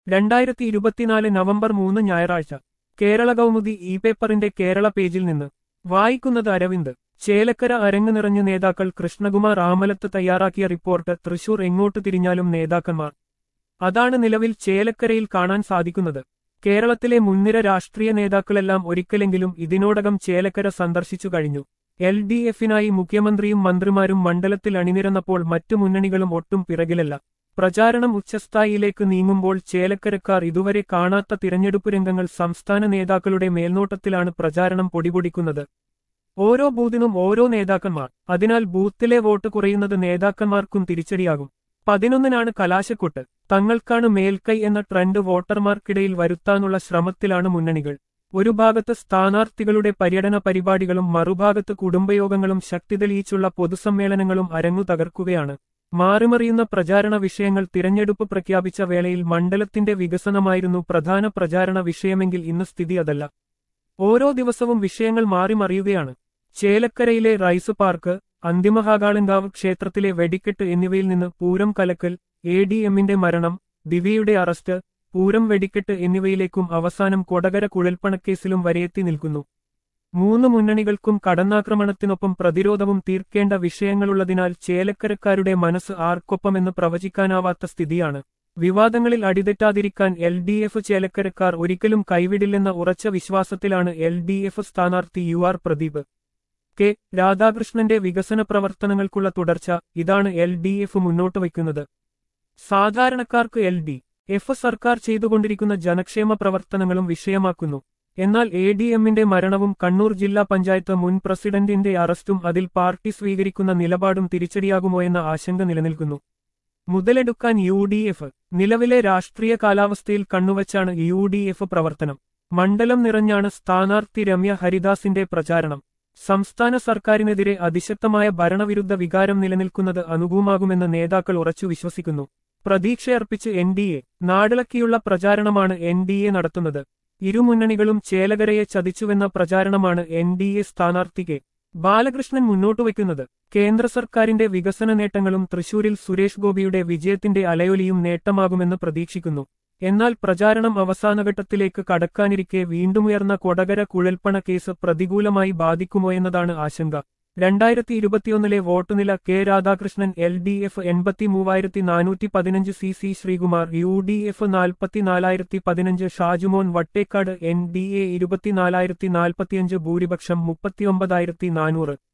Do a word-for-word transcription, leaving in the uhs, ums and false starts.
രണ്ടായിരത്തി ഇരുപത്തിനാല് നവംബർ മൂന്ന് ഞായറാഴ്ച കേരള കൗമുദി ഇ പേപ്പറിന്റെ കേരള പേജിൽ നിന്ന് വായിക്കുന്നത് അരവിന്ദ്. ചേലക്കര അരങ്ങ് നിറഞ്ഞ് നേതാക്കൾ. കൃഷ്ണകുമാർ ആമലത്ത് തയ്യാറാക്കിയ റിപ്പോർട്ട്. തൃശൂർ. എങ്ങോട്ട് തിരിഞ്ഞാലും നേതാക്കന്മാർ. അതാണ് നിലവിൽ ചേലക്കരയിൽ കാണാൻ സാധിക്കുന്നത്. കേരളത്തിലെ മുൻനിര രാഷ്ട്രീയ നേതാക്കളെല്ലാം ഒരിക്കലെങ്കിലും ഇതിനോടകം ചേലക്കര സന്ദർശിച്ചു കഴിഞ്ഞു. എൽ ഡി എഫിനായി മുഖ്യമന്ത്രിയും മന്ത്രിമാരും മണ്ഡലത്തിൽ അണിനിരന്നപ്പോൾ മറ്റു മുന്നണികളും ഒട്ടും പിറകിലല്ല. പ്രചാരണം ഉച്ചസ്ഥായിയിലേക്ക് നീങ്ങുമ്പോൾ ചേലക്കരക്കാർ ഇതുവരെ കാണാത്ത തിരഞ്ഞെടുപ്പ് രംഗങ്ങൾ. സംസ്ഥാന നേതാക്കളുടെ മേൽനോട്ടത്തിലാണ് പ്രചാരണം പൊടിപൊടിക്കുന്നത്. ഓരോ ബൂത്തിനും ഓരോ നേതാക്കന്മാർ. അതിനാൽ ബൂത്തിലെ വോട്ട് കുറയുന്നത് നേതാക്കന്മാർക്കും തിരിച്ചടിയാകും. പതിനൊന്നിനാണ് കലാശക്കൊട്ട്. തങ്ങൾക്കാണ് മേൽക്കൈ എന്ന ട്രെൻഡ് വോട്ടർമാർക്കിടയിൽ വരുത്താനുള്ള ശ്രമത്തിലാണ് മുന്നണികൾ. ഒരു ഭാഗത്ത് സ്ഥാനാർത്ഥികളുടെ പര്യടന പരിപാടികളും മറുഭാഗത്ത് കുടുംബയോഗങ്ങളും ശക്തി തെളിയിച്ചുള്ള പൊതുസമ്മേളനങ്ങളും അരങ്ങു തകർക്കുകയാണ്. മാറിമറിയുന്ന പ്രചാരണ വിഷയങ്ങൾ. തിരഞ്ഞെടുപ്പ് പ്രഖ്യാപിച്ച വേളയിൽ മണ്ഡലത്തിന്റെ വികസനമായിരുന്നു പ്രധാന പ്രചാരണ വിഷയമെങ്കിൽ ഇന്ന് സ്ഥിതി അതല്ല. ഓരോ ദിവസവും വിഷയങ്ങൾ മാറിമറിയുകയാണ്. ചേലക്കരയിലെ റൈസ് പാർക്ക്, അന്തിമഹാകാളങ്കാവ് ക്ഷേത്രത്തിലെ വെടിക്കെട്ട് എന്നിവയിൽ നിന്ന് പൂരം കലക്കൽ, എ ഡി എമ്മിന്റെ മരണം, ദിവ്യയുടെ അറസ്റ്റ്, പൂരം വെടിക്കെട്ട് എന്നിവയിലേക്കും അവസാനം കൊടകര കുഴൽപ്പണക്കേസിലും വരെയെത്തി നിൽക്കുന്നു. മൂന്ന് മുന്നണികൾക്കും കടന്നാക്രമണത്തിനൊപ്പം പ്രതിരോധവും തീർക്കേണ്ട വിഷയങ്ങളുള്ളതിനാൽ ചേലക്കരക്കാരുടെ മനസ്സ് ആർക്കൊപ്പമെന്ന് പ്രവചിക്കാനാവാത്ത സ്ഥിതിയാണ്. വിവാദങ്ങളിൽ അടിതെറ്റാതിരിക്കാൻ എൽ ഡി എഫ് ചേലക്കരക്കാർ ഒരിക്കലും കൈവിടില്ലെന്ന ഉറച്ച വിശ്വാസത്തിലാണ് എൽ ഡി എഫ് സ്ഥാനാർത്ഥി യു ആർ പ്രദീപ്. കെ രാധാകൃഷ്ണന്റെ വികസന പ്രവർത്തനങ്ങൾക്കുള്ള തുടർച്ച. ഇതാണ് എൽ ഡി എഫ് മുന്നോട്ട് വയ്ക്കുന്നത്. സാധാരണക്കാർക്ക് എൽ ഡി എഫ് സർക്കാർ ചെയ്തുകൊണ്ടിരിക്കുന്ന ജനക്ഷേമ പ്രവർത്തനങ്ങളും വിഷയമാക്കുന്നു. എന്നാൽ എ ഡി എമ്മിന്റെ മരണവും കണ്ണൂർ ജില്ലാ പഞ്ചായത്ത് മുൻ പ്രസിഡന്റിന്റെ അറസ്റ്റും അതിൽ പാർട്ടി സ്വീകരിക്കുന്ന നിലപാടും തിരിച്ചടിയാകുമോയെന്ന ആശങ്ക നിലനിൽക്കുന്നു. മുതലെടുക്കാൻ യു ഡി എഫ്. നിലവിലെ രാഷ്ട്രീയ കാലാവസ്ഥയിൽ കണ്ണുവച്ചാണ് യു ഡി എഫ് പ്രവർത്തനം. മണ്ഡലം നിറഞ്ഞാണ് സ്ഥാനാർത്ഥി രമ്യ ഹരിദാസിന്റെ പ്രചാരണം. സംസ്ഥാന സർക്കാരിനെതിരെ അതിശക്തമായ ഭരണവിരുദ്ധ വികാരം നിലനിൽക്കുന്നത് അനുകൂലമാകുമെന്ന് നേതാക്കൾ ഉറച്ചു വിശ്വസിക്കുന്നു. പ്രതീക്ഷയർപ്പിച്ച് എൻ ഡി എ. നാടിളക്കിയുള്ള പ്രചാരണമാണ് എൻ ഡി എ നടത്തുന്നത്. ഇരുമുന്നണികളും ചേലകരയെ ചതിച്ചുവെന്ന പ്രചാരണമാണ് എൻ ഡി എ സ്ഥാനാർത്ഥി കെ ബാലകൃഷ്ണൻ മുന്നോട്ടുവയ്ക്കുന്നത്. കേന്ദ്ര സർക്കാരിന്റെ വികസന നേട്ടങ്ങളും തൃശൂരിൽ സുരേഷ് ഗോപിയുടെ വിജയത്തിന്റെ അലയൊലിയും നേട്ടമാകുമെന്ന് പ്രതീക്ഷിക്കുന്നു. എന്നാൽ പ്രചാരണം അവസാനഘട്ടത്തിലേക്ക് കടക്കാനിരിക്കെ വീണ്ടുമുയർന്ന കൊടകര കുഴൽപ്പണ കേസ് പ്രതികൂലമായി ബാധിക്കുമോയെന്നതാണ് ആശങ്ക. രണ്ടായിരത്തി ഇരുപത്തിയൊന്നിലെ വോട്ടുനില. K Radhakrishnan L D F എൺപത്തി മൂവായിരത്തി നാനൂറ്റി പതിനഞ്ച്, C C Sreekumar U D F നാൽപ്പത്തിനാലായിരത്തി പതിനഞ്ച്, Shajumon Vattekkad N D A ഇരുപത്തിനാലായിരത്തി നാൽപ്പത്തിയഞ്ച്, ഭൂരിപക്ഷം മുപ്പത്തിയൊമ്പതായിരത്തി നാനൂറ്.